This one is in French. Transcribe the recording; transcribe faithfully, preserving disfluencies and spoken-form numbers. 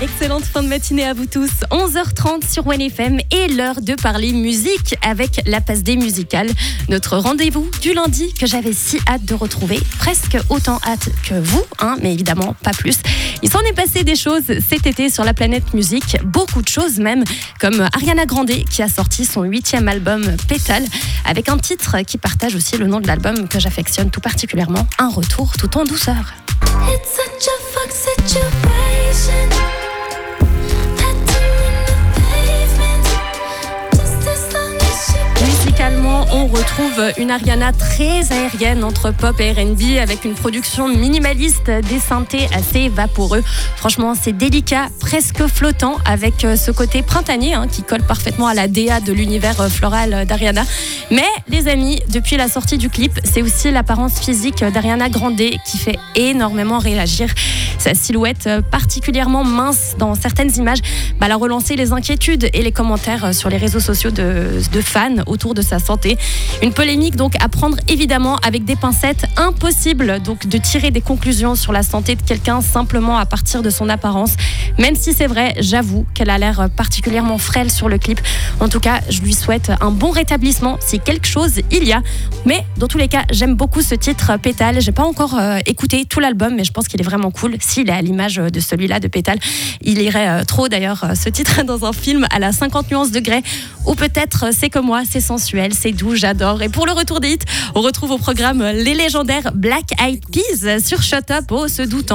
Excellente fin de matinée à vous tous. onze heures trente sur One F M et l'heure de parler musique avec la Passe D musicale. Notre rendez-vous du lundi que j'avais si hâte de retrouver. Presque autant hâte que vous, hein, mais évidemment pas plus. Il s'en est passé des choses cet été sur la planète musique. Beaucoup de choses même, comme Ariana Grande qui a sorti son huitième album Pétale avec un titre qui partage aussi le nom de l'album que j'affectionne tout particulièrement, Un retour tout en douceur. It's such a fuck situation. Musicalement, on retrouve une Ariana très aérienne entre pop et R and B avec une production minimaliste, des synthés assez vaporeux. Franchement, c'est délicat, presque flottant avec ce côté printanier hein, qui colle parfaitement à la D A de l'univers floral d'Ariana. Mais les amis, depuis la sortie du clip, c'est aussi l'apparence physique d'Ariana Grande qui fait énormément réagir. Sa silhouette particulièrement mince dans certaines images bah, elle a relancé les inquiétudes et les commentaires sur les réseaux sociaux de, de fans autour de sa santé. Une polémique donc à prendre évidemment avec des pincettes. Impossible donc de tirer des conclusions sur la santé de quelqu'un simplement à partir de son apparence. Même si c'est vrai, j'avoue qu'elle a l'air particulièrement frêle sur le clip. En tout cas, je lui souhaite un bon rétablissement si quelque chose il y a. Mais dans tous les cas, j'aime beaucoup ce titre Pétale. J'ai pas encore euh, écouté tout l'album, mais je pense qu'il est vraiment cool. S'il est à l'image de celui-là de Pétale, il irait euh, trop d'ailleurs euh, ce titre dans un film à la cinquante nuances degrés. Ou peut-être c'est comme moi, c'est sensuel, c'est doux, j'adore. Et pour le retour des hits, on retrouve au programme les légendaires Black Eyed Peas sur Shut Up. Oh, se doutant.